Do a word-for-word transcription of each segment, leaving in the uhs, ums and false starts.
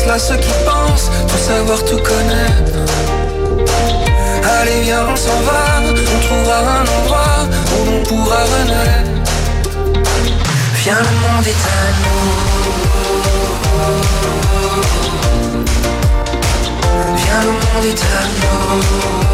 là ceux qui pensent tout savoir, tout connaître. Allez viens on s'en va, on trouvera un endroit où on pourra renaître. Viens le monde est à nous. Viens le monde est à nous.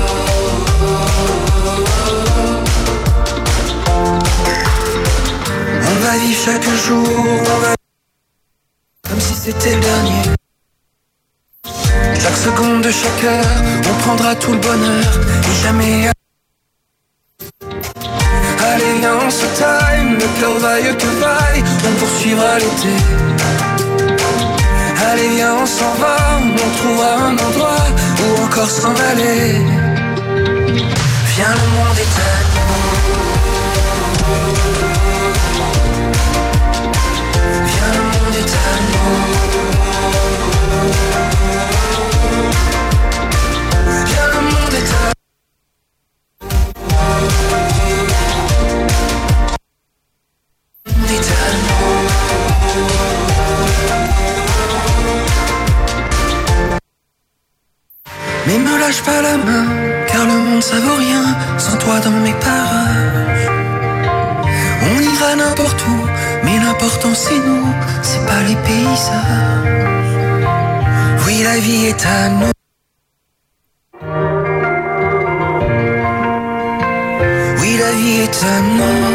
On va vivre chaque jour, on va comme si c'était le dernier. Chaque seconde de chaque heure, on prendra tout le bonheur et jamais. Allez viens on se time, le cœur vaille que vaille, on poursuivra l'été. Allez viens on s'en va, on trouvera un endroit où encore s'en aller. Viens le monde est à nous. Viens le monde est à nous. Viens le monde est à nous. Mais me lâche pas la main, car le monde ça vaut rien sans toi dans mes parages. On ira n'importe où, mais l'important c'est nous, c'est pas les paysages. Oui la vie est à nous. Oui la vie est à nous.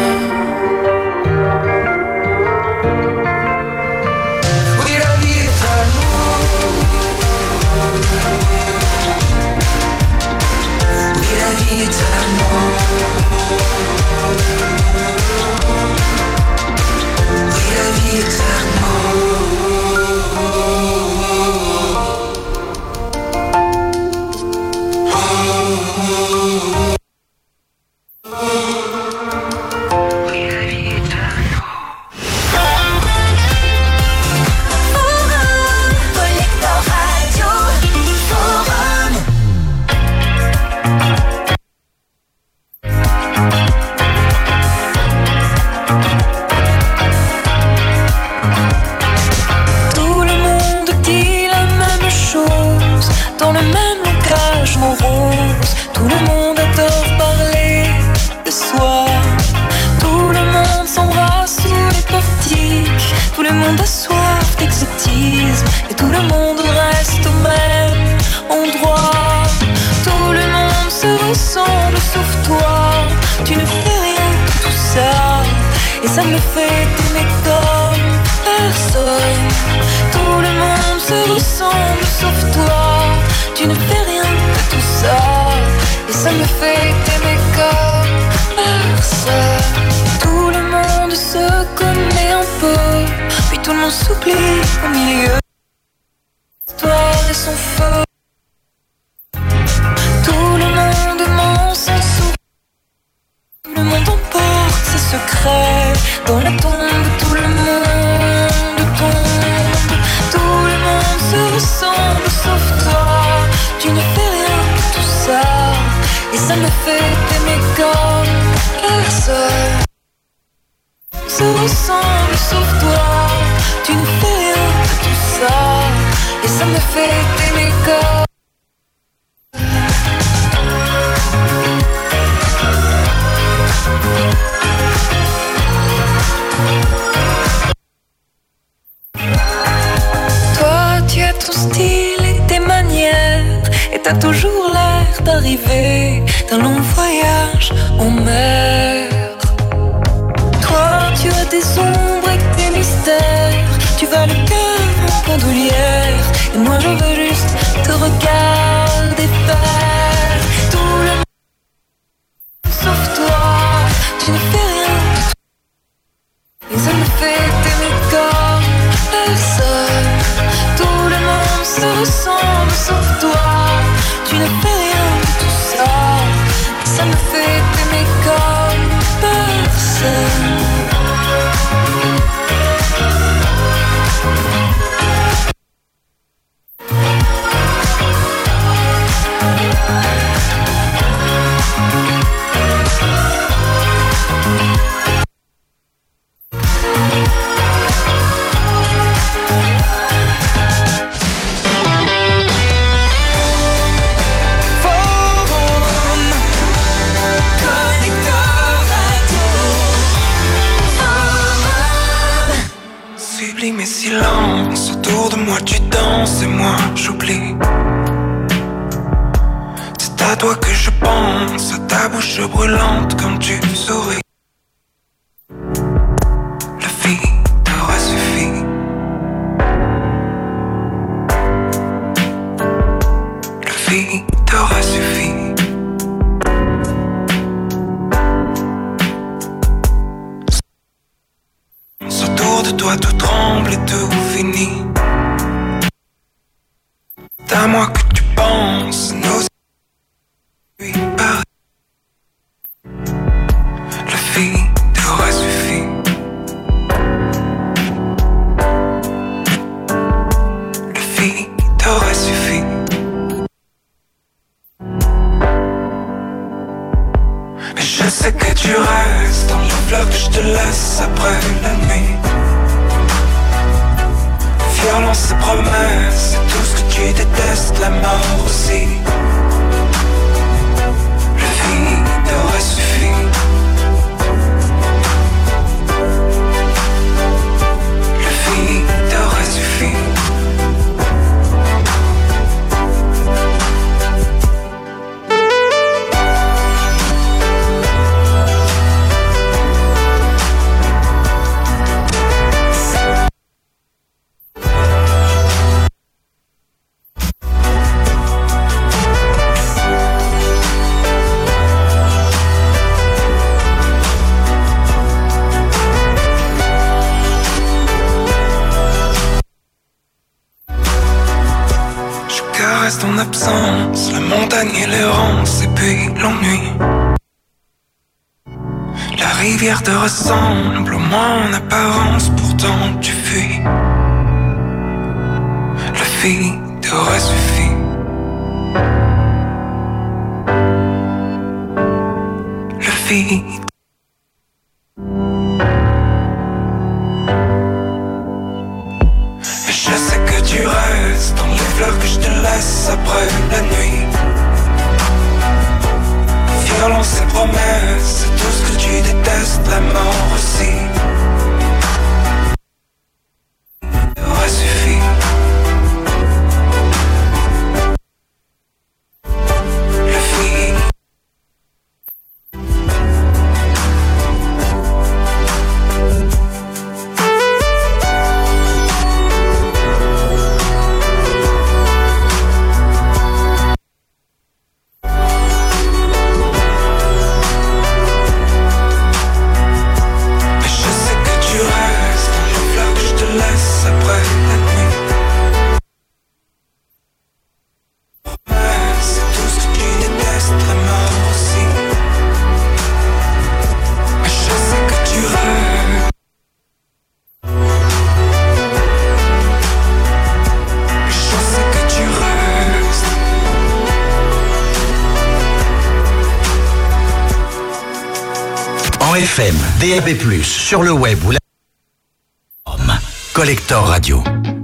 T'as toujours l'air d'arriver d'un long voyage en mer. Toi, tu as des ombres et des mystères. Tu vas le cœur en bandoulière. Et moi, je veux juste te regarder faire. Tout le monde sauf toi, tu ne fais rien. Et ça me fait t'aimer comme personne. Tout le monde se ressemble sauf toi. Tu ne fais rien de tout ça. Ça me fait t'aimer comme personne. moi tu danses et moi j'oublie. C'est à toi que je pense, à ta bouche brûlante quand tu souris. La vie t'aura suffi. La vie t'aura suffi. Autour de toi tout tremble et tout finit. C'est à moi que tu penses, nos lui paraît. La vie t'aura suffi. La vie t'aura suffi. Mais je sais que tu restes dans les fleurs que je te laisse après la nuit. Violence et promesses, c'est tout ce que tu détestes, la mort aussi. La vie t'aura suffi. La vie t'aura suffi. Ton absence, la montagne et l'errance et puis l'ennui. La rivière te ressemble au moins en apparence, pourtant tu fuis. La vie t'aura suffi. La vie. Je sais que tu restes dans les fleurs que je te laisse après la nuit. Violence et promesses, c'est tout ce que tu détestes, la mort aussi. T'aura suffi. La vie. F M, D A B plus, sur le web ou la... Collector Radio.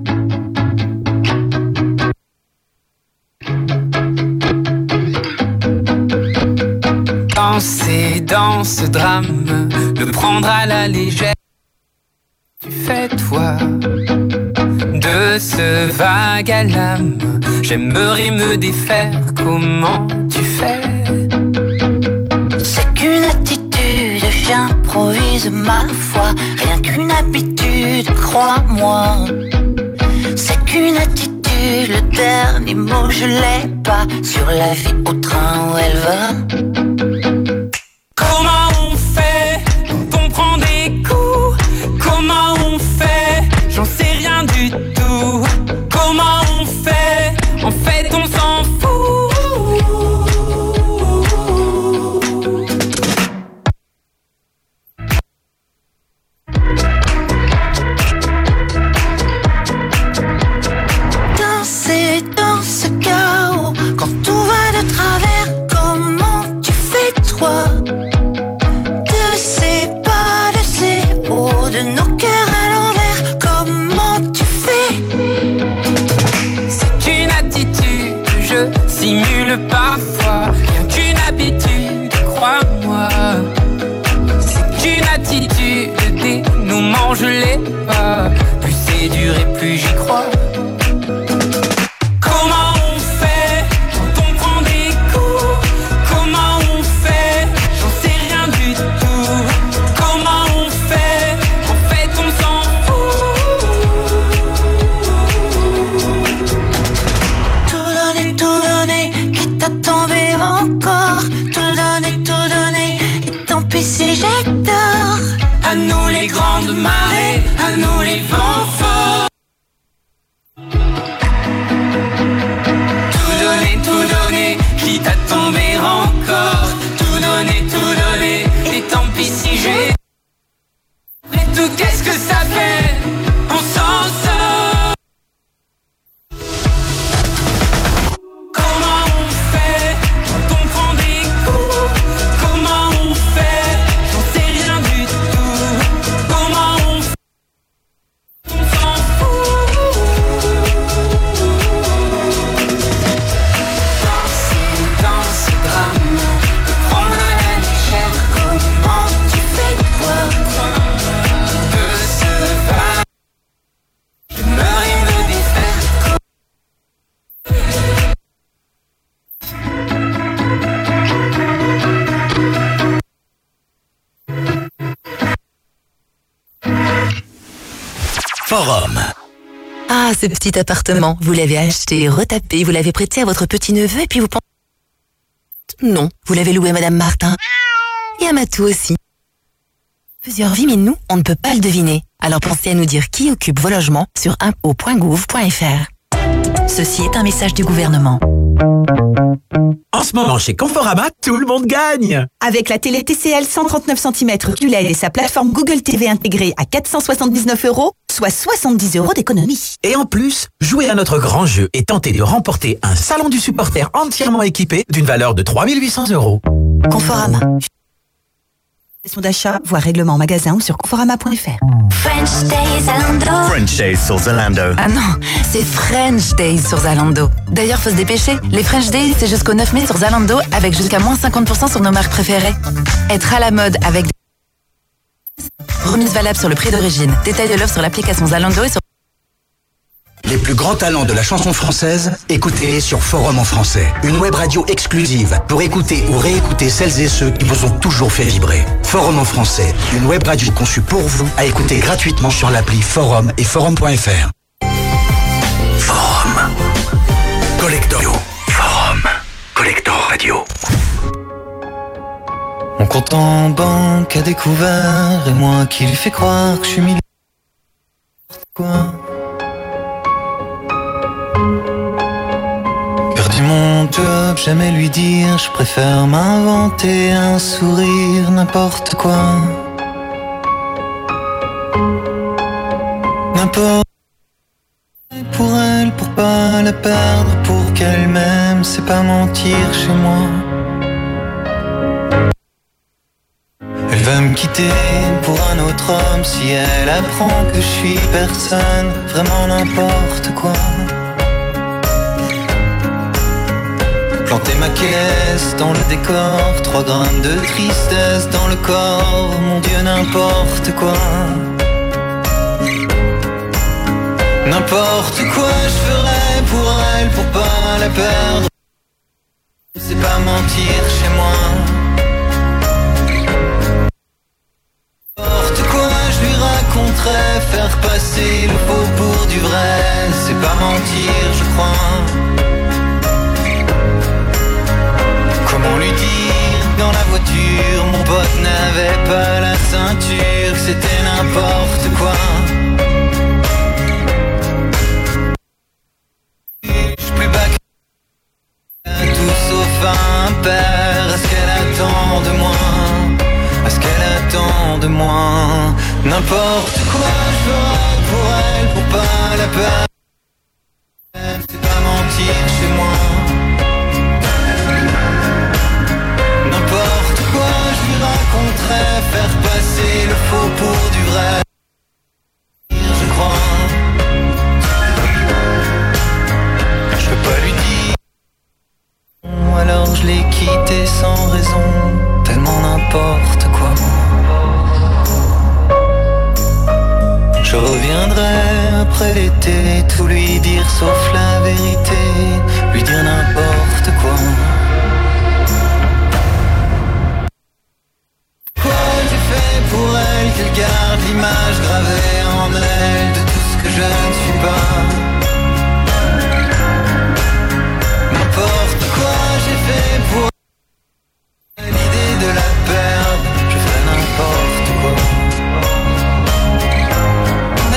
Danser dans ce drame, le prendre à la légère. Tu fais toi de ce vague à l'âme. J'aimerais me défaire, comment tu fais? C'est qu'une attitude, j'improvise ma foi. Rien qu'une habitude, crois-moi. C'est qu'une attitude, le dernier mot je l'ai pas. Sur la vie au train où elle va. Comment on fait quand on prend des coups? Comment on fait? J'en sais rien du tout. Comment on fait? En fait on s'en fout. Danser dans ce chaos, quand tout va de travers, comment tu fais toi? De ces pas, de ces hauts, de nos cœurs à l'envers, comment tu fais? C'est une attitude, je simule parfois. Rien qu'une habitude, crois-moi. C'est une attitude, le dénouement je l'ai pas. Plus c'est dur et plus j'y crois. à nous les vents forts. Tout donner, tout donner, quitte à tomber encore. Tout donner, tout donner, et tant pis si j'ai. Mais tout, qu'est-ce que ça fait? On s'en sort. Comment on fait quand on prend des coups? Comment on fait? J'en sais rien du tout. Comment on fait? On s'en fout. Danser dans ce drame, de prendre à la légère. Comment tu fais toi? De ce va, je meurs et me défaire. Forum. Ah, ce petit appartement, vous l'avez acheté, retapé, vous l'avez prêté à votre petit-neveu et puis vous pensez... Non, vous l'avez loué à Madame Martin. Et à Matou aussi. Plusieurs vies, mais nous, on ne peut pas le deviner. Alors pensez à nous dire qui occupe vos logements sur impôts point gouv point f r. Ceci est un message du gouvernement. En ce moment, chez Conforama, tout le monde gagne! Avec la télé T C L cent trente-neuf centimètres Q L E D et sa plateforme Google T V intégrée à quatre cent soixante-dix-neuf euros, soit soixante-dix euros d'économie. Et en plus, jouez à notre grand jeu et tentez de remporter un salon du supporter entièrement équipé d'une valeur de trois mille huit cents euros. Conforama. Question d'achat, voire règlement en magasin ou sur conforama point f r. French Days Zalando. French Days sur Zalando. Ah non, c'est French Days sur Zalando. D'ailleurs, faut se dépêcher. Les French Days, c'est jusqu'au neuf mai sur Zalando avec jusqu'à moins cinquante pour cent sur nos marques préférées. Être à la mode avec des... Remise valable sur le prix d'origine. Détail de l'offre sur l'application Zalando et sur... Les plus grands talents de la chanson française, écoutez-les sur Forum en français. Une web radio exclusive pour écouter ou réécouter celles et ceux qui vous ont toujours fait vibrer. Forum en français, une web radio conçue pour vous, à écouter gratuitement sur l'appli Forum et forum point f r. Forum. Collector. Forum. Collector Radio. Mon compte en banque a découvert, et moi qui lui fais croire que je suis milliardaire. Quoi? Perdu mon job, jamais lui dire, je préfère m'inventer un sourire, n'importe quoi. N'importe pour elle, pour pas la perdre, pour qu'elle m'aime, c'est pas mentir chez moi. Elle va me quitter pour un autre homme si elle apprend que je suis personne, vraiment n'importe quoi. Planter ma caisse dans le décor, trois grammes de tristesse dans le corps, mon Dieu n'importe quoi. N'importe quoi je ferais pour elle, pour pas la perdre. C'est pas mentir chez moi. N'importe quoi je lui raconterais, faire passer le faux pour du vrai. C'est pas mentir je crois. Comment lui dire dans la voiture, mon pote n'avait pas la ceinture, que c'était n'importe quoi. J'suis plus bas que tout sauf un père. Est-ce qu'elle attend de moi? Est-ce qu'elle attend de moi? N'importe quoi je ferai pour elle, pour pas la peur. C'est pas mentir chez moi. N'importe quoi je lui raconterais, faire passer le faux pour du vrai. Je crois. Je peux pas lui dire. Alors je l'ai quitté sans raison, tellement n'importe quoi. Je reviendrai après l'été, tout lui dire sauf la vérité, lui dire n'importe quoi. Pour elle, qu'elle garde l'image gravée en elle de tout ce que je ne suis pas. N'importe quoi j'ai fait pour elle, l'idée de la perdre, je ferais n'importe quoi.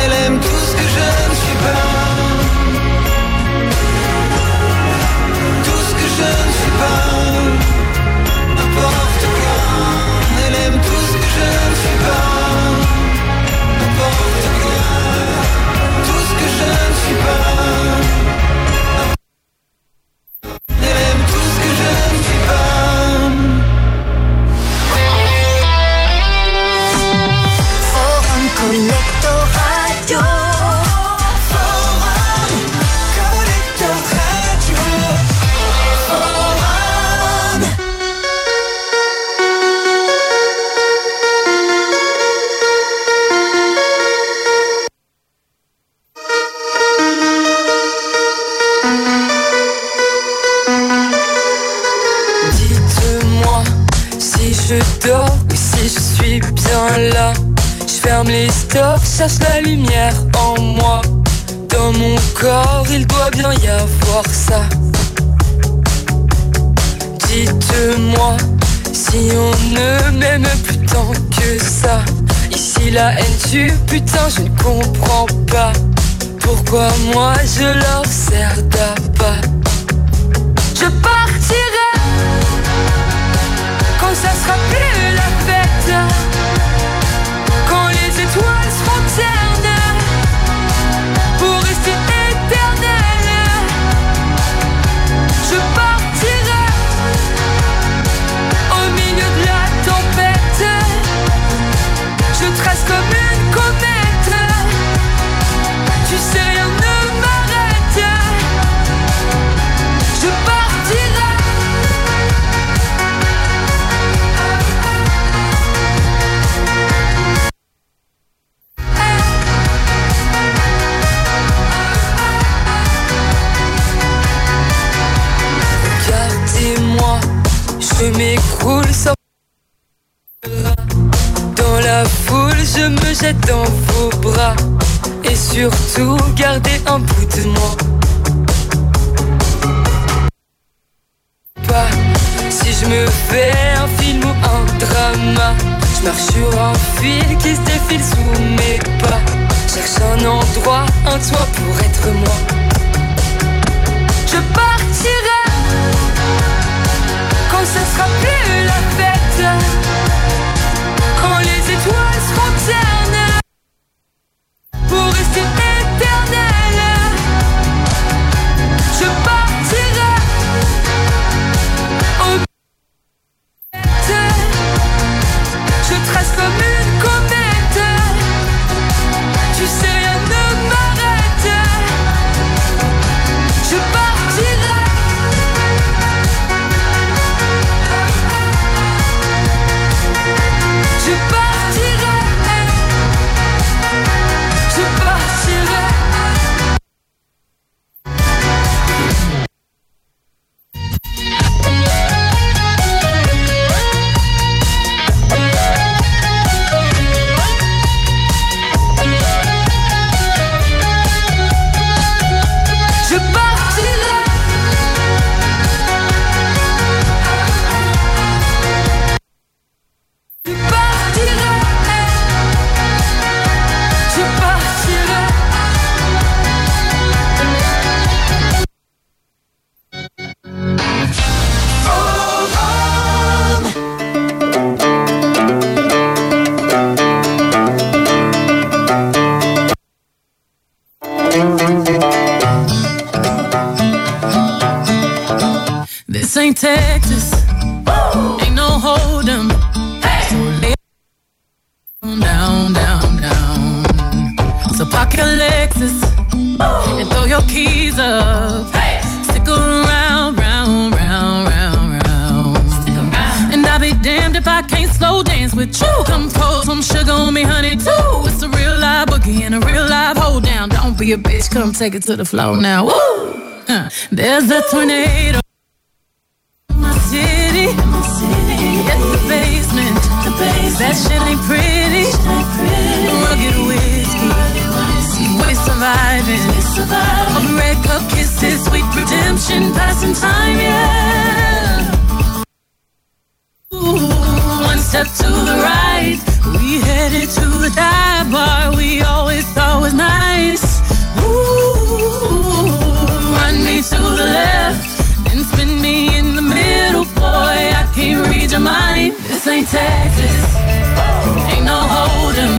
je dors ou si je suis bien là. Je ferme les stores, cherche la lumière en moi. Dans mon corps, il doit bien y avoir ça. Dites-moi si on ne m'aime plus tant que ça. Ici la haine tue, putain je ne comprends pas. Pourquoi moi je leur sers d'appât. Je partirai quand ça sera plus la fête. Quand les étoiles seront ternes pour rester éternelles. Je partirai au milieu de la tempête. Je trace comme une comète. Tu sais rien ne m'arrête. Je partirai. Regardez-moi, je m'écroule sans. Dans la foule, je me jette dans vos bras. Et surtout, gardez un bout de moi. Pas si je me fais un film ou un drama. Je marche sur un fil qui se défile sous mes pas. Cherche un endroit, un toit pour être moi. Je partirai quand ça sera plus la fête. Quand les étoiles seront ternes pour rester éternelles. Je partirai au je trace comme une comète. Tu sais rien ne m'arrête. Je partirai. Je partirai. Je partirai. Je partirai. Je partirai. Je partirai. This ain't Texas, ain't no hold 'em. So lay down, down, down. So park your Lexus and throw your keys up. Stick around, round, round, round, round. And I'll be damned if I can't slow dance with you. Come pour some sugar on me, honey, too. It's a real live boogie and a real live hold down. Don't be a bitch, come take it to the floor now. Woo! Huh. There's a tornado. My city, my city, at the basement, the basement. That shit ain't pretty, pretty. Rugged whiskey, we're surviving. We're surviving. Of red cup kisses, sweet redemption, passing time, yeah. Ooh, one step to the right, we headed to the dive bar we always thought was nice. Ooh, run me to the left. And spin me in the middle, boy, I can't read your mind. This ain't Texas, ain't no hold'em.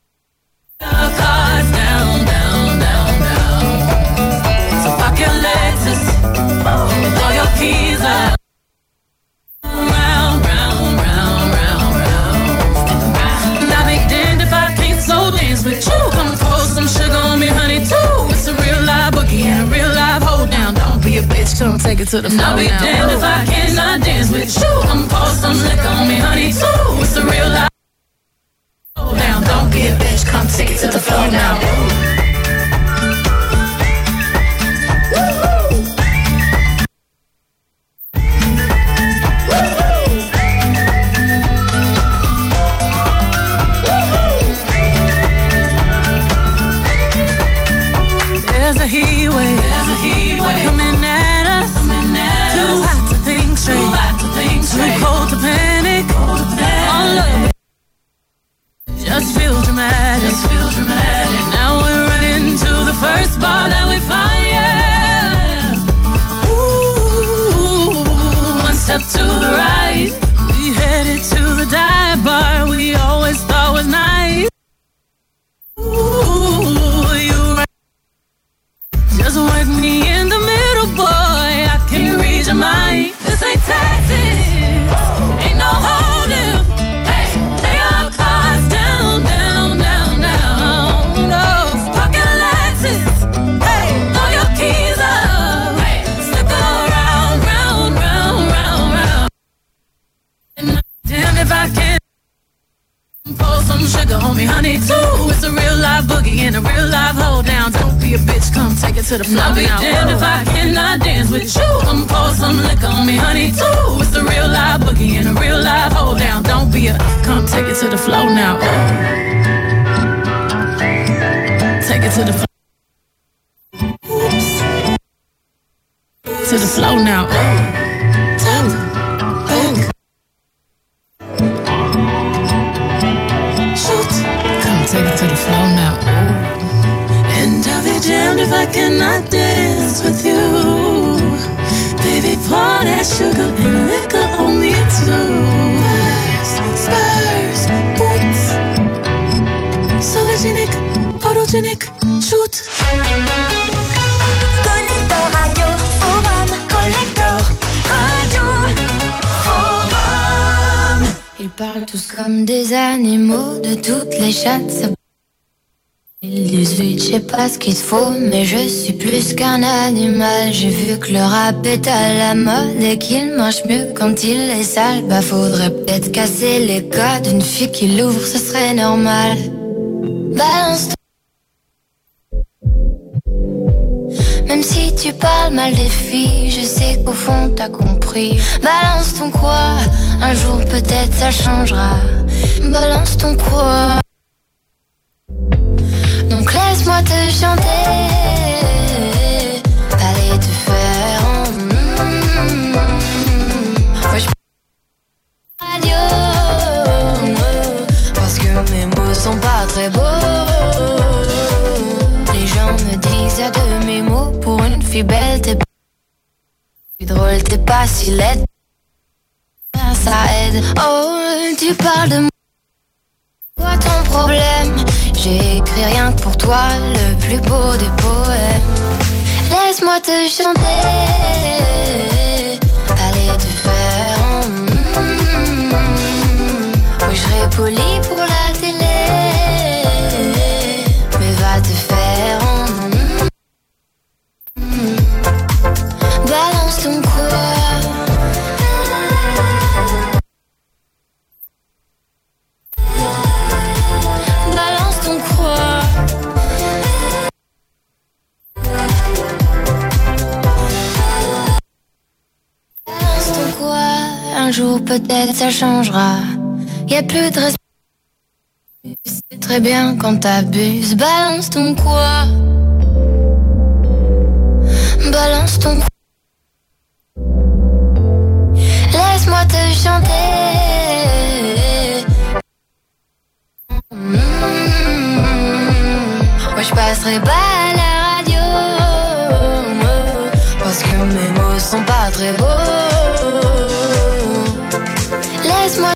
Cards down, down, down, down. So fuck your Lexus, and throw your keys out. Round, round, round, round, round. And I'll be damned if I can't slow dance with you. Come pour some sugar on me, honey, too. It's a real live boogie and a real live hold down. Don't be a bitch, come take it to the floor. I'll be damned if I cannot dance with you. Come pour some liquor on me, honey, too. It's a real life. Hold down, don't be a bitch, come take it to the floor now. honey too. It's a real live boogie and a real live hold down. Don't be a bitch, come take it to the floor. I'll be damned if I cannot dance with you. Come pour some liquor on me, honey too. It's a real live boogie and a real live hold down. Don't be a, come take it to the floor now. Oh. Take it to the floor. Oops. To the floor now. Oh. Take it to the floor now. And I'll be damned if I cannot dance with you. Baby, pour that sugar and liquor on me too. Spurs, spurs, boots. Sologenic, photogenic, shoot. Connector Radio, Forum, Collector Radio, Forum. Ils parlent tous comme des animaux, de toutes les chattes. Ça... Ils dix-huit, je sais pas ce qu'il faut, mais je suis plus qu'un animal. J'ai vu que le rap est à la mode et qu'il marche mieux quand il est sale. Bah faudrait peut-être casser les codes, une fille qui l'ouvre, ce serait normal. Balance. Même si tu parles mal des filles, je sais qu'au fond t'as compris. Balance ton quoi, un jour peut-être ça changera. Balance ton quoi. Donc laisse-moi te chanter, allez te faire en mm, ouais, je... radio, parce que mes mots sont pas très beaux. Les gens me disent à de mes mots, pour une fille belle t'es pas drôle, t'es pas si laide. Ça aide, oh tu parles de moi. Quoi ton problème? J'ai écrit rien que pour toi, le plus beau des poèmes. Laisse-moi te chanter, allez te faire en mm, oui, je serai poli pour la télé, mais va te faire en mm, balance ton quoi. Un jour peut-être ça changera. Y'a plus de respect. C'est très bien quand t'abuses. Balance ton quoi. Balance ton quoi. Laisse-moi te chanter. Mmh. Ouais, je passerai pas à la radio, parce que mes mots sont pas très beaux. Laisse-moi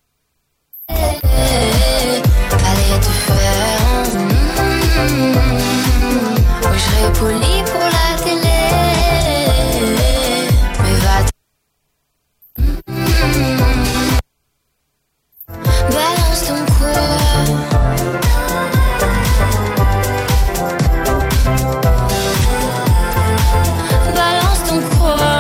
allez te faire mmh, oui, je serai poli pour la télé, mais va te mmh, balance ton quoi. Balance ton quoi.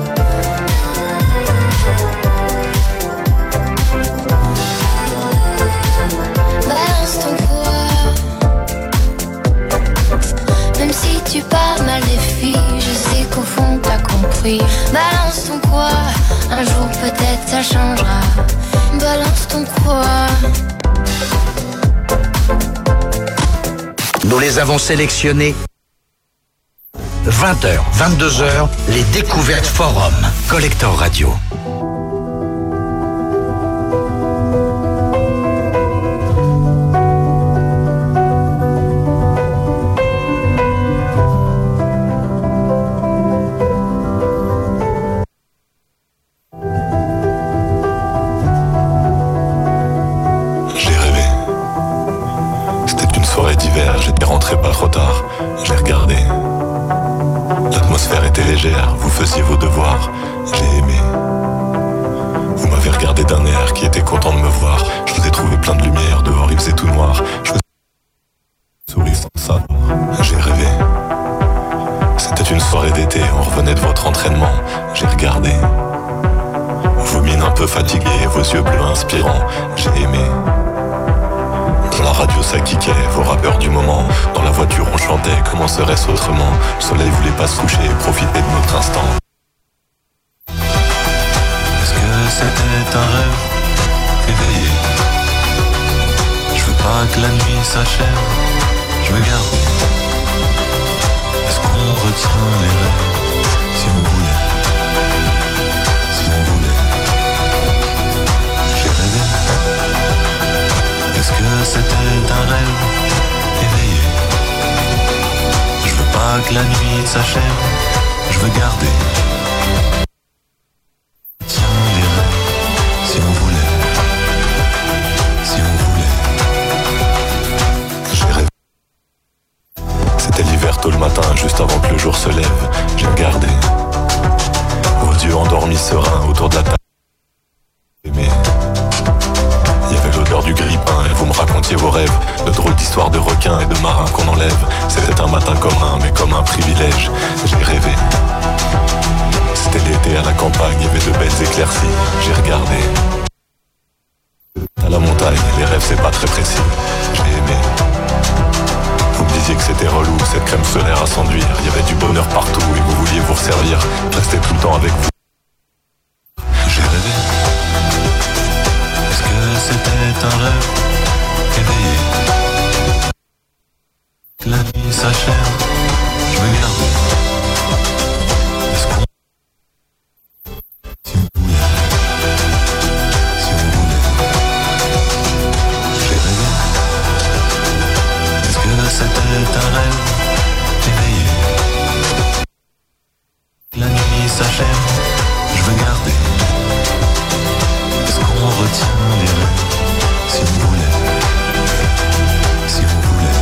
Tu parles mal des filles, je sais qu'au fond t'as compris. Balance ton quoi, un jour peut-être ça changera. Balance ton quoi. Nous les avons sélectionnés. vingt heures, vingt-deux heures, les découvertes Forum. Collector Radio. J'étais rentré pas trop tard, j'ai regardé. L'atmosphère était légère, vous faisiez vos devoirs, j'ai aimé. Vous m'avez regardé d'un air qui était content de me voir. Je vous ai trouvé plein de lumière, dehors il faisait tout noir. Je faisais souris sans savoir, j'ai rêvé. C'était une soirée d'été, on revenait de votre entraînement, j'ai regardé. Vos mines un peu fatiguées, vos yeux bleus inspirants, j'ai aimé. À la radio ça kickait, vos rappeurs du moment. Dans la voiture on chantait, comment serait-ce autrement? Le soleil voulait pas se coucher, profiter de notre instant. Est-ce que c'était un rêve éveillé? Je veux pas que la nuit s'achève, je veux garder. Est-ce qu'on retient les rêves? Si on voulait, si on voulait. J'ai rêvé. Est-ce que c'était un rêve éveillé? Je veux pas que la nuit s'achève, je veux garder. Tiens les rêves, si on voulait, si on voulait. J'ai rêvé. C'était l'hiver tôt le matin, juste avant que le jour se lève. J'ai regardé vos yeux endormis sereins autour de la table. Mais il y avait l'odeur du grille-pain et vous me racontiez vos rêves, de drôles d'histoires de requins et de marins qu'on enlève. C'était un matin commun, mais comme un privilège. J'ai rêvé. C'était l'été à la campagne, il y avait de belles éclaircies. J'ai regardé à la montagne, les rêves c'est pas très précis. J'ai aimé. Vous me disiez que c'était relou, cette crème solaire à s'enduire. Il y avait du bonheur partout et vous vouliez vous resservir. Rester tout le temps avec vous. J'ai rêvé. Est-ce que c'était un rêve éveillé? Que la nuit s'achève, je veux garder. Est-ce qu'on... Si on voulait, si on voulait. J'ai rêvé. Est-ce que c'était un rêve éveillé? La nuit s'achève, je veux garder. Est-ce qu'on retient les rêves? Si on voulait, si on voulait.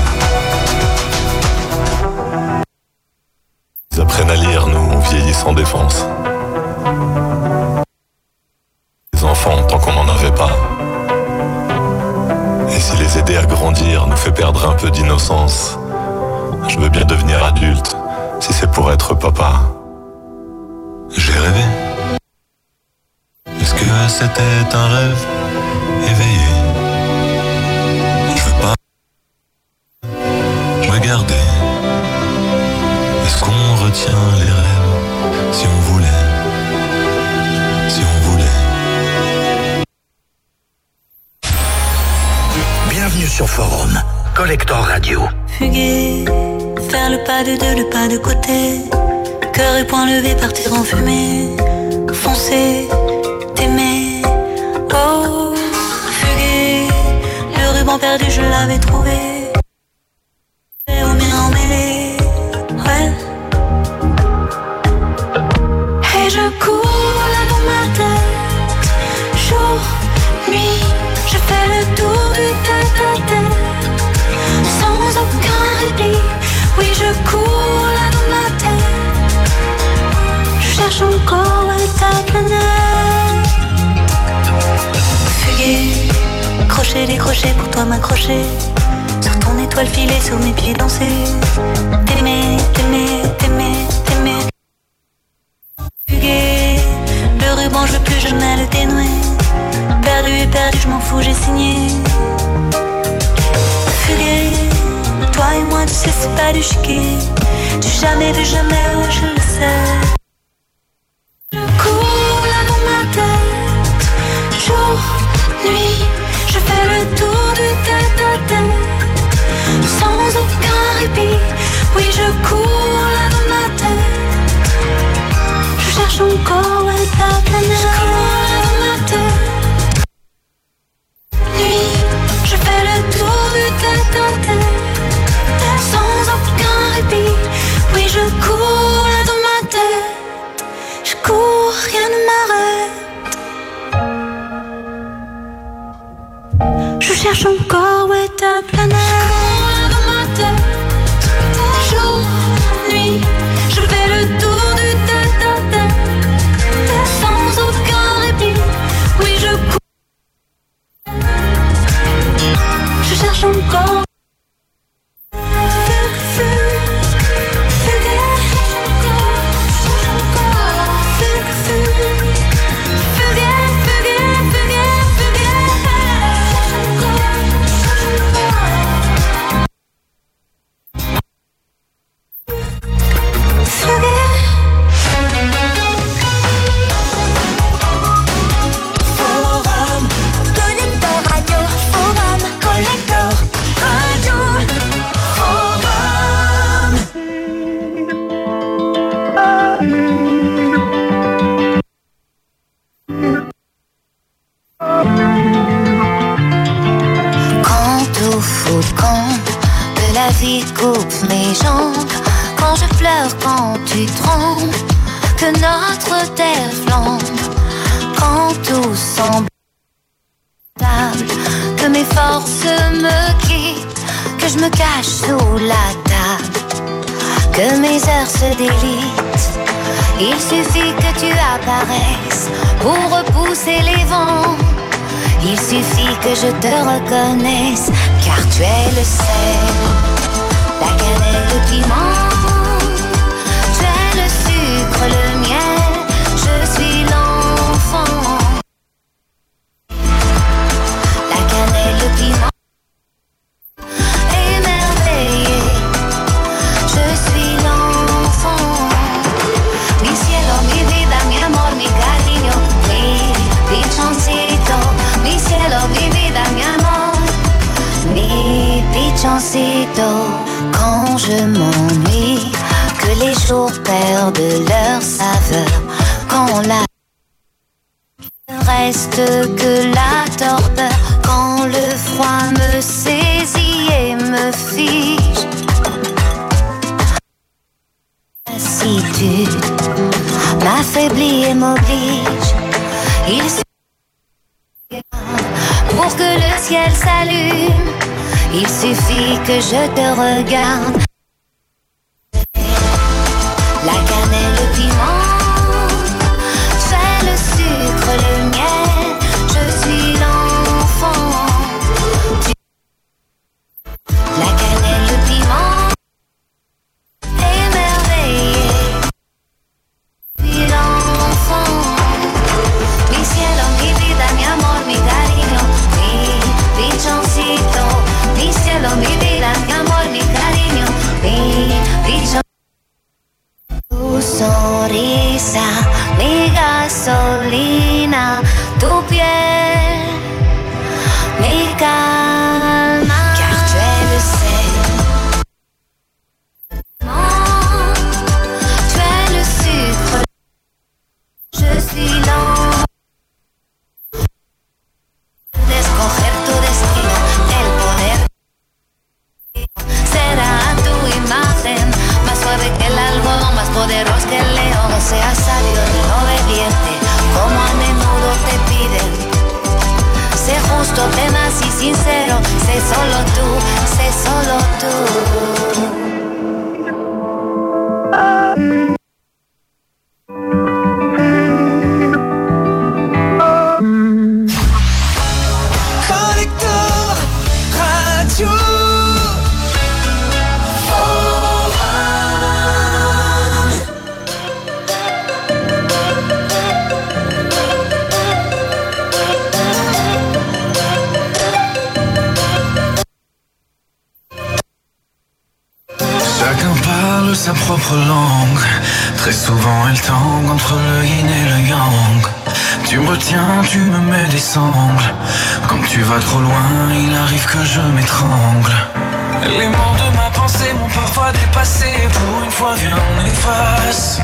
Ils apprennent à lire, nous, on vieillit sans défense. Les enfants, tant qu'on n'en avait pas. Et si les aider à grandir nous fait perdre un peu d'innocence, je veux bien devenir adulte, si c'est pour être papa. J'ai rêvé. Est-ce que c'était un rêve éveillé? Je veux pas. Je veux garder. Est-ce qu'on retient les rêves? Si on voulait, si on voulait. Bienvenue sur Forum, Collector Radio. Fuguer, faire le pas de deux, le pas de côté. Cœur et poing levé, partir en fumée. Foncer, t'aimer. Oh, fuguer, le ruban perdu, je l'avais trouvé. Et aux miens emmêlés, ouais. Et je cours là dans ma tête. Jour, nuit, je fais le tour du tête à tête. Sans aucun répit, oui je cours là dans ma tête. Je cherche encore où est ta planète. Fuguer, crochet, décrocher pour toi m'accrocher. Sur ton étoile filée, sur mes pieds danser. T'aimer, t'aimer, t'aimer, t'aimer. Fuguer, le ruban je veux plus jamais le dénouer. Perdu, perdu, je m'en fous, j'ai signé. Fuguer, toi et moi, tu sais, c'est pas du chiquet. Du jamais, du jamais, oh, je le sais. Je cours là dans ma tête. Jour, nuit, je fais le tour du tête à tête. Sans aucun répit, oui, je cours là dans ma tête. Je cherche encore où est ta planète. Je cours là dans ma tête. Nuit, je fais le tour du tête à tête. Sans aucun répit, oui, je cours là dans ma tête. Je cours, rien ne m'arrête. Je cherche encore où est ta planète. Je cours là dans ma tête. Jour, nuit, je fais le tour du tête à tête. Sans aucun répit, oui, je cours. Je cherche encore. que notre terre flambe, quand tout semble stable, que mes forces me quittent, que je me cache sous la table, que mes heures se délitent. Il suffit que tu apparaisses pour repousser les vents. Il suffit que je te reconnaisse, car tu es le sel, la cannelle, le piment. Tu es le sucre, le miel, je suis l'enfant. La cannelle, le piment. Émerveillé, je suis l'enfant. Mi cielo, mi vida, mi amor, mi cariño, mi pichoncito. Mi cielo, mi vida, mi amor, mi pichoncito. Quand je m'ennuie, que les jours perdent leur saveur, quand la reste que la torpeur, quand le froid me saisit et me fige. Lassitude m'affaiblit et m'oblige. Il suffit pour que le ciel s'allume, il suffit que je te regarde. La cannelle, le piment, c'est le sucre, le miel, je suis l'enfant. La cannelle, le piment, émerveillé, je suis l'enfant. Mi cielo, mi vida, mi amor, mi cariño, mi pichoncito. Mi cielo, mi vida, mi amor, mi cariño, mi pichoncito. Tu sonrisa, mi gasolina, tu piel, mi calma. Car tu es le sel, non, tu es le sucre, je suis l'enfant. De escoger tu destino, el poder será a tu imagen, más suave que el algodón, más poderoso que el león. No seas sabio ni obediente, como a menudo te piden. Sé justo, tenaz y sincero, sé solo tú, sé solo tú. Connecteur Radio. Chacun parle sa propre langue. Très souvent elle tangue entre le yin et le yang. Tu me retiens, tu me mets des sangles. Quand tu vas trop loin, il arrive que je m'étrangle. Les mots de ma pensée m'ont parfois dépassé. Pour une fois, viens, on efface.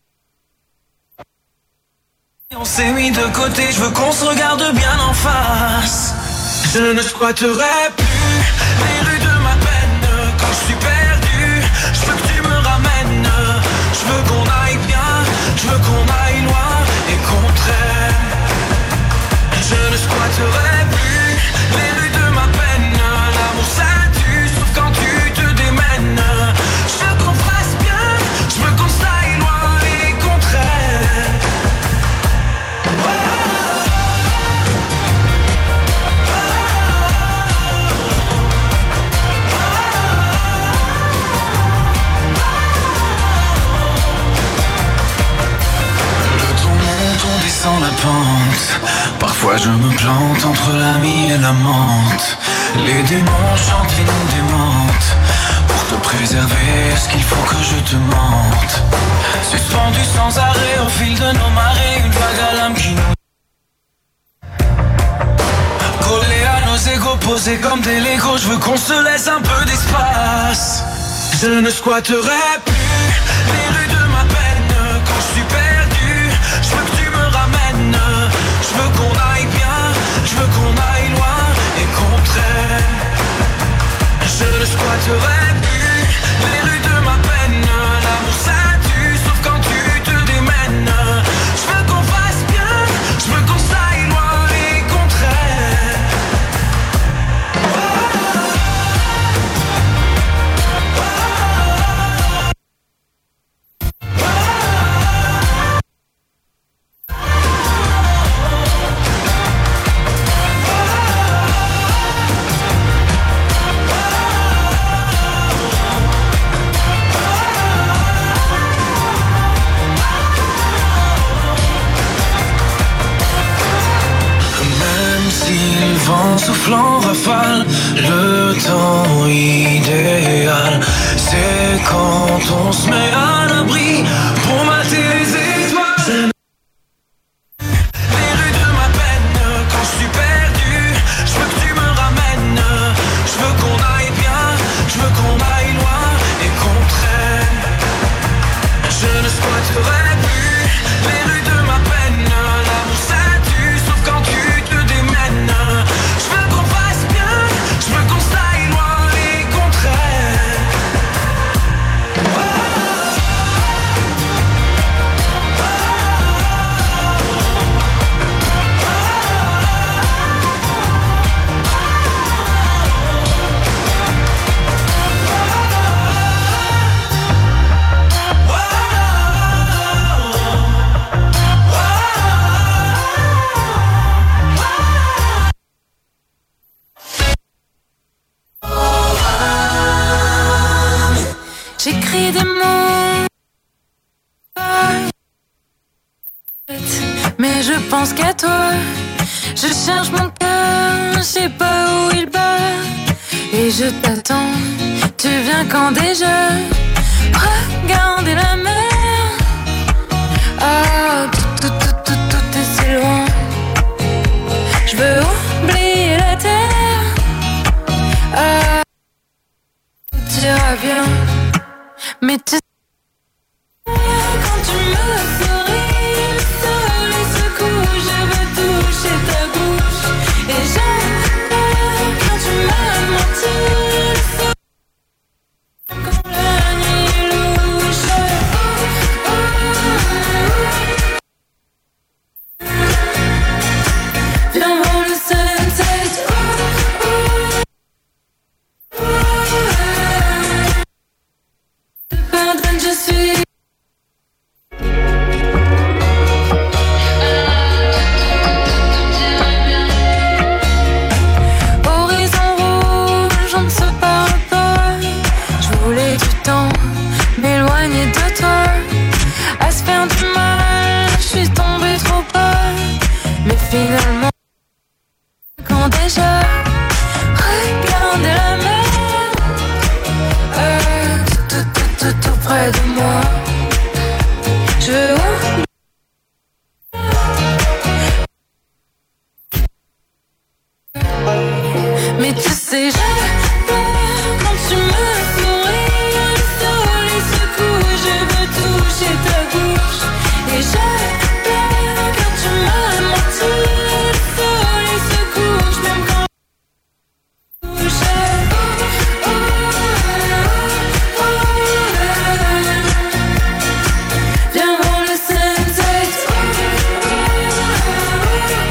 On s'est mis de côté, je veux qu'on se regarde bien en face. Je ne squatterai plus les rues de ma peine. Quand je suis perdu, je veux que tu me ramènes. Je veux qu'on aille bien, je veux qu'on aille loin et qu'on traîne. Je ne squatterai plus les rues de ma peine. L'amour ça tue, sauf quand tu te démènes. Je veux qu'on fasse bien, je veux qu'on s'aille loin et qu'on traîne. On descend la pente. Parfois je me plante entre l'ami et la menthe. Les démons chantent et nous démentent. Pour te préserver, est-ce qu'il faut que je te mente? Suspendu sans arrêt au fil de nos marées, une vague à l'âme qui nous collé à nos égos, posés comme des Legos. Je veux qu'on se laisse un peu d'espace. Je ne squatterai plus les rues de ma peine. Quand je suis perdu, je veux que tu me ramènes. Je veux qu'on aille bien, je veux qu'on aille loin et qu'on traîne. Je ne squatterai plus les rues de ma peine. L'amour ça tue, sauf quand tu te démènes. souffle en rafale. Le temps idéal, c'est quand on se met à l'abri pour mater les étoiles. Les rues de ma peine, quand je suis perdu, je veux que tu me ramènes. Je veux qu'on aille bien, je veux qu'on aille loin et qu'on traîne. Je ne squatterai plus les rues de ma peine. L'amour ça tue, sauf quand tu te démènes. Je veux qu'on fasse bien, je veux qu'on s'aille loin et qu'on traîne. Oh. J'écris des mots, mais je pense qu'à toi. Je cherche mon cœur, je sais pas où il bat. Et je t'attends, tu viens quand déjà? Regardez la mer. Ah, tout, tout, tout, tout, tout est si loin. Je veux oublier la terre. Ah, tout ira bien. Mais tu sais, quand tu me souris, le soleil se couche, je veux toucher ta bouche. Et j'aime quand tu m'as menti, le soleil, quand la nuit est louche. Oh, oh, oh. Viens voir le sunset. Oh, oh, oh. Pardonne, je suis. Horizon rouge, on ne se parle pas. Je voulais du temps, m'éloigner de toi. À se faire du mal, je suis tombée trop bas. Mais finalement, quand déjà, regardez la mer. Euh, tout, tout, tout, tout près de moi. Je veux oublier. Mais tu sais, je pleure quand tu me souris. Le soleil se couche, je veux toucher ta bouche. Et je pleure quand tu m'as menti. Le soleil se couche, même quand je touche. Oh, oh, oh, oh. Viens voir le sunset. Oh, oh, oh.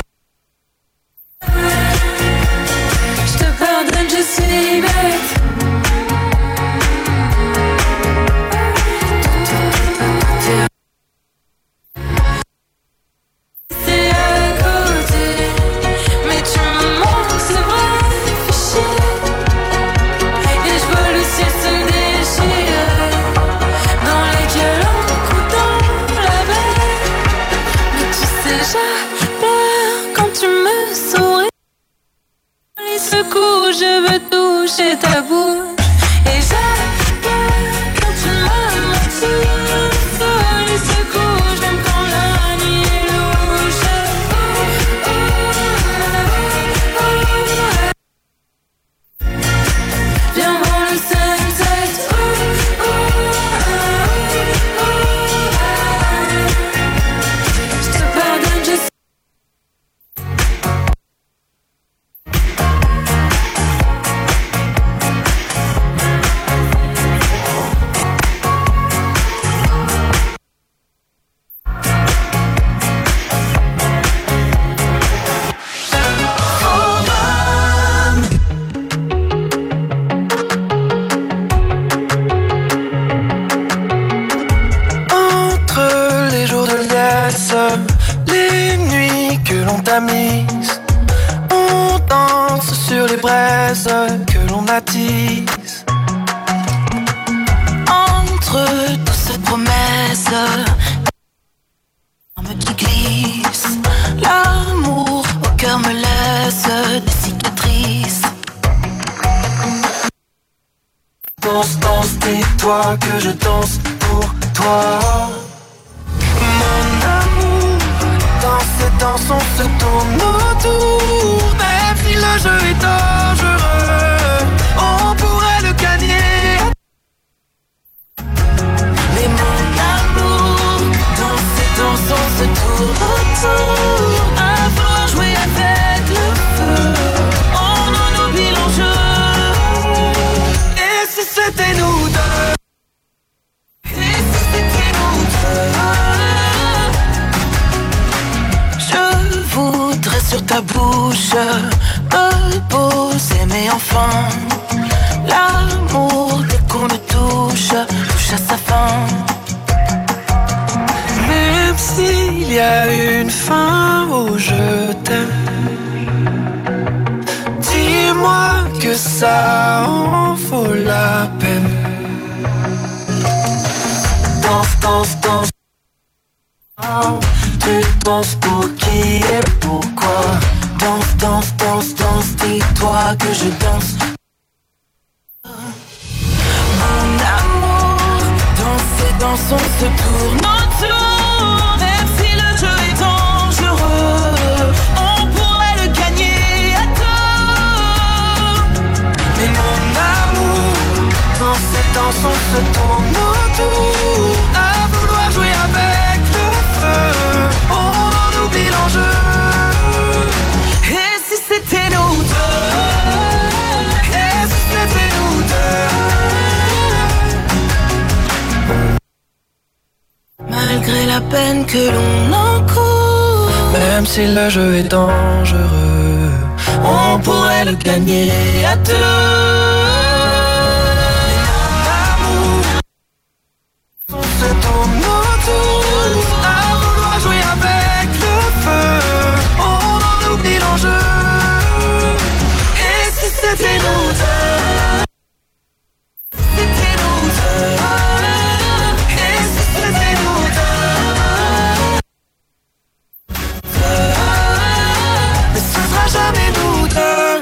Je te pardonne, je suis bête. C'est à côté, mais tu me montres, c'est vrai, fichier. Et je vois le ciel se déchirer dans les calanques dans la baie. Mais tu sais, je pleure quand tu me souris. Les secours, je veux toucher ta bouche. Et je pleure quand tu m'as menti. Le soleil se couche, même quand la nuit est louche. Oh, oh, oh, oh. Viens voir le sunset. Oh, oh, oh, oh. Je te pardonne, je sais. Entre les jours de liesse, les nuits que l'on t'a mises, on danse sur les braises que l'on attise. Entre toutes ces promesses, qui glisse, l'amour au cœur me laisse des cicatrices. cicatrices. Danse, danse, dis-toi que je danse pour toi. Mon amour, dans cette danse on se tourne autour. Même si le jeu est dangereux, on pourrait le gagner. Mais mon amour, dans cette danse on se tourne autour. À vouloir jouer avec le feu, on en oublie l'enjeu. Et si c'était nous deux? Et si c'était nous deux? Je voudrais sur ta bouche me poser, mais enfin l'amour dès qu'on le touche touche à sa fin. Même s'il y a une fin où je t'aime, dis-moi que ça en vaut la peine. Danse, danse, danse. Oh, tu danses pour qui et pourquoi? Danse, danse, danse, danse, dis-toi que je danse. Mon amour, dans ces danses on se tourne autour. Même si le jeu est dangereux, on pourrait le gagner à deux. Mais mon amour, dans ces danses on se tourne autour. À vouloir jouer avec le feu, on en oublie l'enjeu. Et si c'était nous deux? Et si c'était nous deux? Malgré la peine que l'on encourt, même si le jeu est dangereux, on pourrait le gagner à deux. On se tourne autour, à vouloir jouer avec le feu, on en oublie l'enjeu. Et si c'était nous deux? C'était nous deux. Et si c'était nous deux? Mais ce sera jamais nous deux.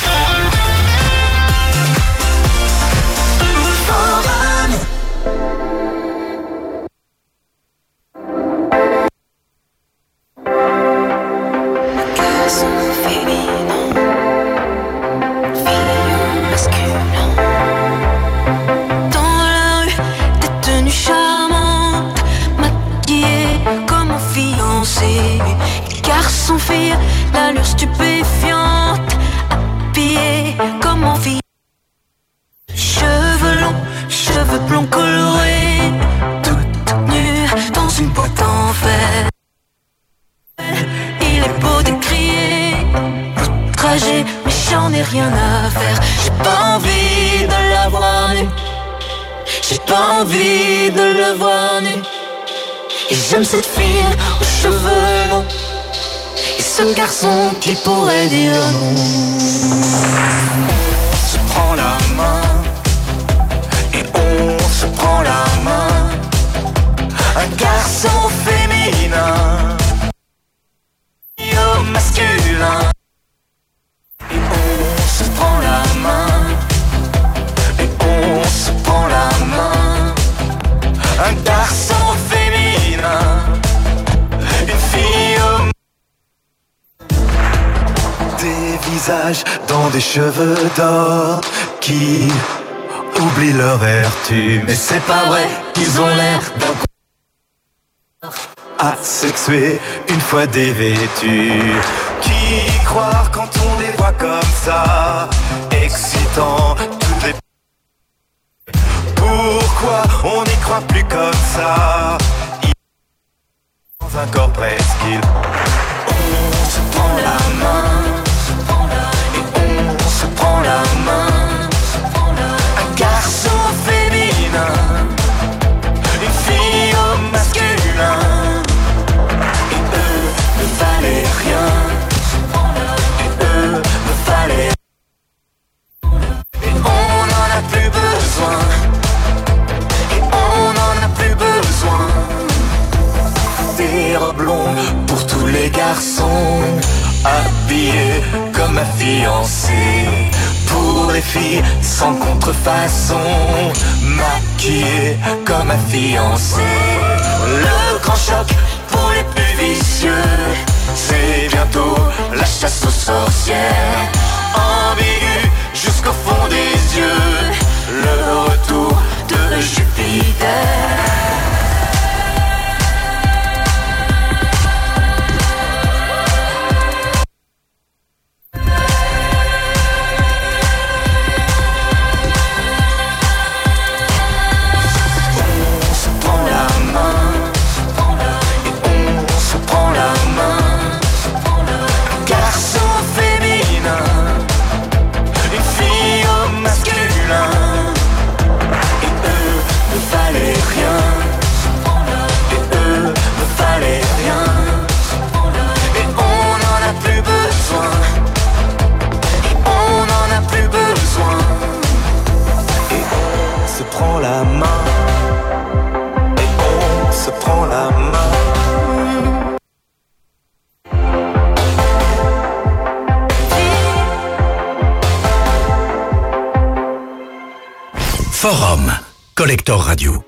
Garçon, fille, l'allure stupéfiante, habillé comme en fille. Cheveux longs, cheveux blonds colorés, toute nue dans une boîte en fer. Il est beau de crier, outragé, mais j'en ai rien à faire. J'ai pas envie de la voir nue, j'ai pas envie de le voir nu. Et j'aime cette fille aux cheveux longs, et ce garçon qui pourrait dire non. On se prend la main, et on se prend la main. Un garçon féminin, et au masculin. Et on se prend la main, et on se prend la main. Un garçon féminin, une fille au... Des visages dans des cheveux d'or qui oublient leur vertu. Mais c'est pas vrai, ils ont l'air d'un asexué une fois dévêtus. Qui croire quand on les voit comme ça, excitant toutes les... Pourquoi on n'y croit plus comme ça? Dans un corps presqu'île. On se prend la main, et on se prend la main. Un garçon féminin, une fille au masculin. Et eux ne valaient rien, et eux ne valaient rien. Et on n'en a plus besoin, et on n'en a plus besoin. Des robes longues pour tous les garçons, habillée comme ma fiancée. Pour les filles sans contrefaçon, maquillée comme ma fiancée. Le grand choc pour les plus vicieux, c'est bientôt la chasse aux sorcières. Ambigu jusqu'au fond des yeux, le retour de Jupiter. La main et on se prend la main. Forum, Collector Radio.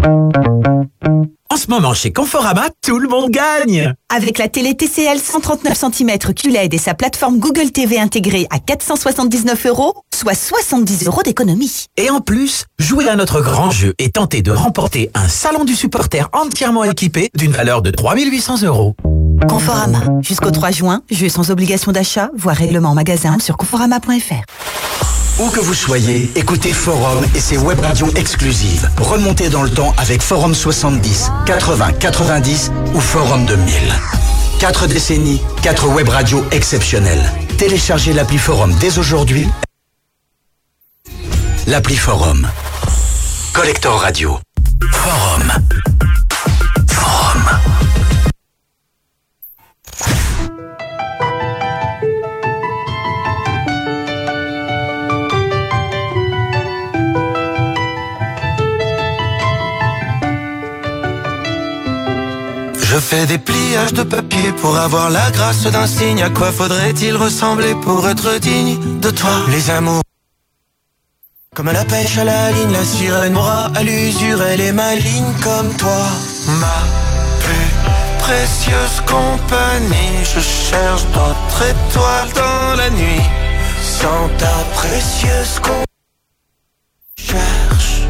En ce moment, chez Conforama, tout le monde gagne. Avec la télé T C L cent trente-neuf centimètres Q L E D et sa plateforme Google T V intégrée à quatre cent soixante-dix-neuf euros, soit soixante-dix euros d'économie. Et en plus, jouez à notre grand jeu et tentez de remporter un salon du supporter entièrement équipé d'une valeur de trois mille huit cents euros. Conforama. Jusqu'au trois juin, jeu sans obligation d'achat, voire règlement en magasin sur conforama point f r. Où que vous soyez, écoutez Forum et ses web radios exclusives. Remontez dans le temps avec Forum soixante-dix, quatre-vingts, quatre-vingt-dix ou Forum deux mille. Quatre décennies, quatre web radios exceptionnelles. Téléchargez l'appli Forum dès aujourd'hui. L'appli Forum. Collector Radio. Forum. Forum. Je fais des pliages de papier pour avoir la grâce d'un signe. À quoi faudrait-il ressembler pour être digne de toi? Les amours comme à la pêche à la ligne, la sirène m'aura à l'usure. Elle est maligne comme toi, ma plus précieuse compagnie. Je cherche d'autres étoiles dans la nuit. Sans ta précieuse compagnie, cherche.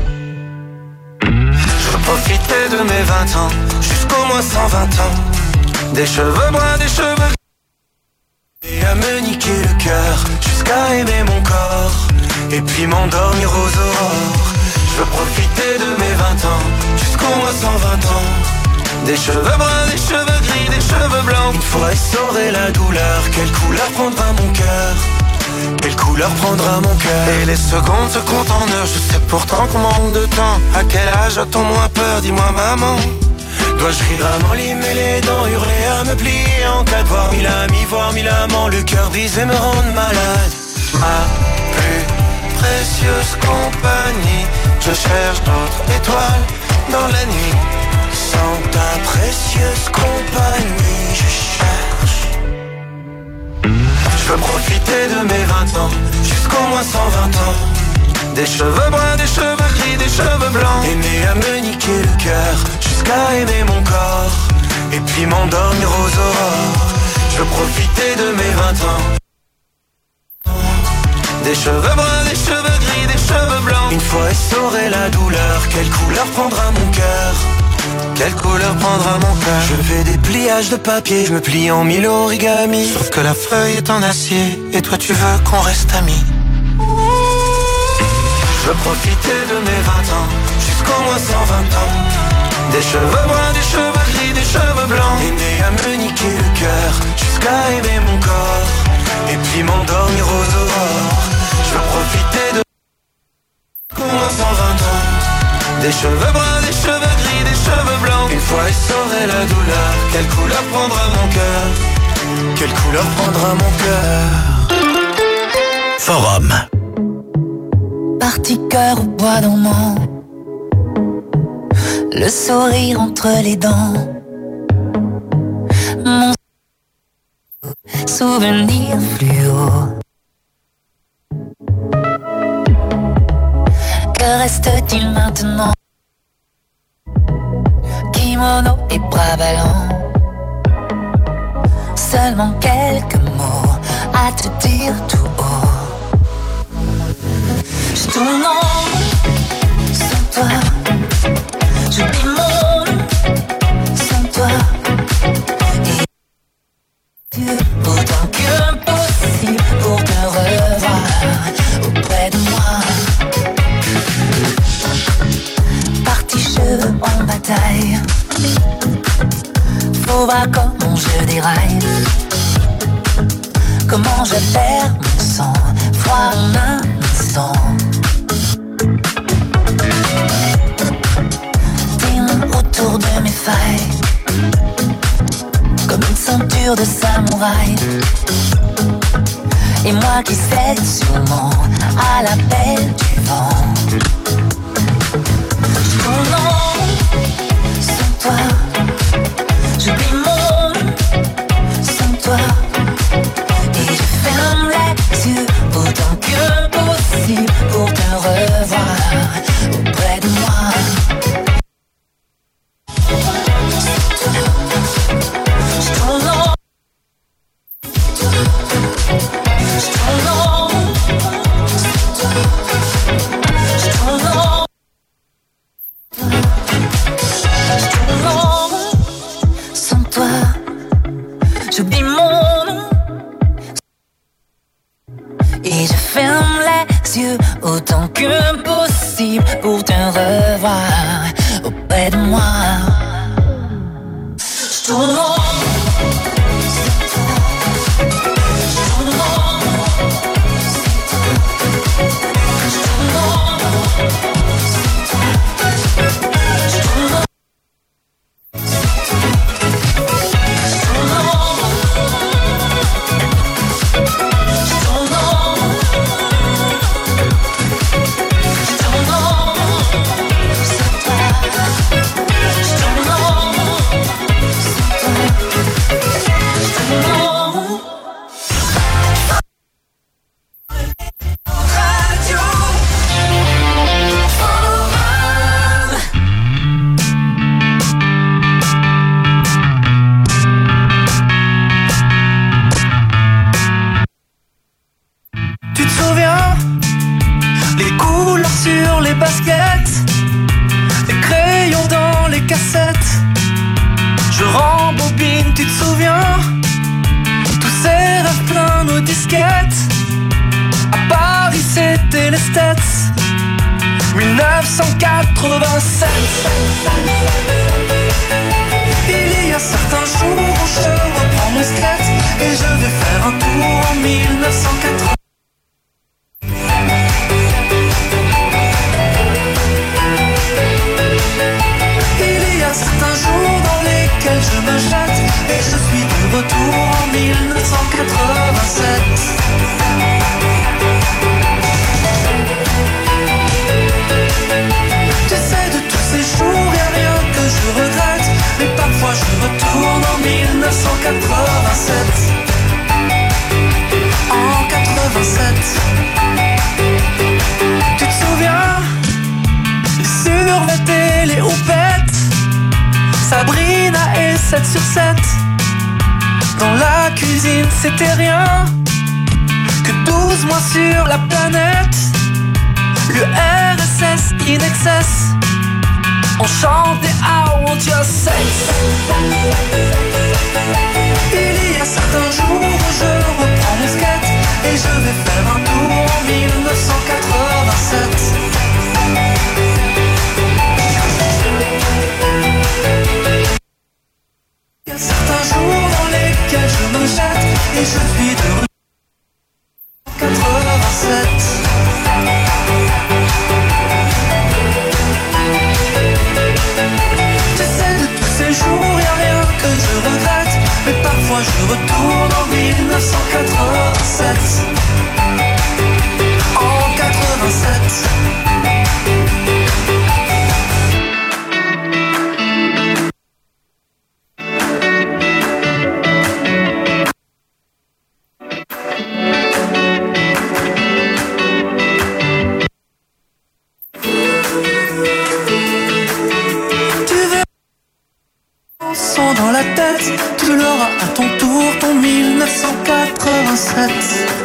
Je profitais de mes vingt ans jusqu'au moins cent vingt ans. Des cheveux bruns, des cheveux et à me niquer le cœur jusqu'à aimer mon corps et puis m'endormir aux aurores. Je veux profiter de mes vingt ans jusqu'au moins cent vingt ans. Des cheveux bruns, des cheveux gris, des cheveux blancs. Une fois essoré la douleur, quelle couleur prendra mon cœur? Quelle couleur prendra mon cœur? Et les secondes se comptent en heures. Je sais pourtant qu'on manque de temps. À quel âge a-t-on moins peur? Dis-moi maman. Dois-je rire à m'enlimer les dents, hurler à me plier en cas de voir mille amis, voir mille amants, le cœur brisé me rendre malade? Ma plus précieuse compagnie, je cherche d'autres étoiles dans la nuit. Sans ta précieuse compagnie, je cherche. Je veux profiter de mes vingt ans jusqu'au moins cent vingt ans. Des cheveux bruns, des cheveux gris, des cheveux blancs. Aimer à me niquer le cœur jusqu'à aimer mon corps et puis m'endormir aux aurores. Je veux profiter de mes vingt ans. Des cheveux bruns, des cheveux gris, des cheveux blancs. Une fois essoré la douleur, quelle couleur prendra mon cœur? Quelle couleur prendra mon cœur? Je fais des pliages de papier, je me plie en mille origami. Sauf que la feuille est en acier et toi tu veux qu'on reste amis. Je veux profiter de mes vingt ans jusqu'au moins cent vingt ans. Des cheveux bruns, des cheveux gris, des cheveux blancs. Aimer à me niquer le cœur jusqu'à aimer mon corps et puis m'endormir aux aurores. Je veux profiter de jusqu'au moins cent vingt ans. Des cheveux bruns, des cheveux gris, des cheveux blancs. Une fois essoré la douleur, quelle couleur prendra mon cœur? Quelle couleur prendra mon cœur? Forum. Parti cœur au bois dormant, le sourire entre les dents. Mon souvenirs fluo. Que reste-t-il maintenant? Kimono et bras ballants. Seulement quelques mots à te dire tout haut. Je tourne en rond sans toi. J'oublie mon nom sans toi. Et autant que possible pour te revoir auprès de moi. Parti cheveux en bataille. Faut voir comment je déraille. Comment je perds mon sang, froid en un instant. Tes mains autour de mes failles, comme une ceinture de samouraï. Et moi qui cède sûrement à l'appel du vent. Je tourne en rond sans toi. J'oublie mon nom sans toi. Et je ferme les yeux autant que possible pour te revoir auprès de moi. Je tourne en rond. Je tourne en rond. Je tourne en rond. Je tourne en rond sans toi. J'oublie mon nom. Et je ferme les yeux autant que possible pour te revoir auprès de moi. Je tourne en rond. Il y a certains jours où je reprends mes skates et je vais faire un tour en mille neuf cent quatre-vingts. Il y a certains jours dans lesquels je me jette et je suis de retour en mille neuf cent quatre-vingt-sept. Tu sais, de tous ces jours, y'a rien que je regrette, mais parfois je retourne en mille neuf cent quatre-vingt-sept. En quatre-vingt-sept. Tu te souviens, les survêtés, les houpettes, Sabrina et sept sur sept. Dans la cuisine, c'était rien que douze mois sur la planète. Le R S S in excess. On chante des I want your sex. Il y a certains jours où je reprends mes skates et je vais faire un tour en mille neuf cent quatre-vingt-sept. Il y a certains jours dans lesquels je me jette et je suis de retour en quatre-vingt-sept. Tu sais, de tous ces jours, y'a rien que je regrette, mais parfois je retourne en mille neuf cent quatre-vingt-sept. En quatre-vingt-sept. Tu l'auras à ton tour, ton mille neuf cent quatre-vingt-sept.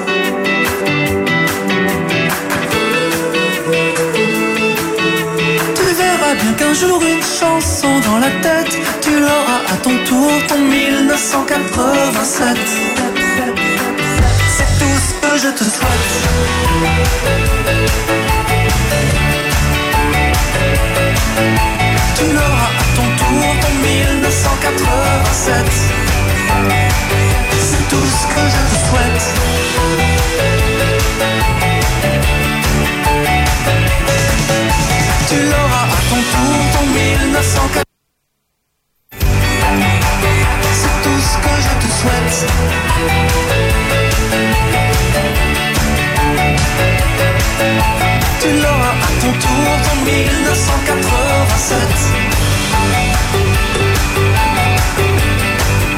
Tu verras bien qu'un jour une chanson dans la tête. Tu l'auras à ton tour, ton mille neuf cent quatre-vingt-sept. C'est tout ce que je te souhaite. Tu l'auras à ton tour, ton mille neuf cent quatre-vingt-sept. C'est tout ce que je te souhaite. Tu l'auras à ton tour, ton mille neuf cent quatre-vingt-sept. C'est tout ce que je te souhaite. Tu l'auras à ton tour, ton mille neuf cent quatre-vingt-sept.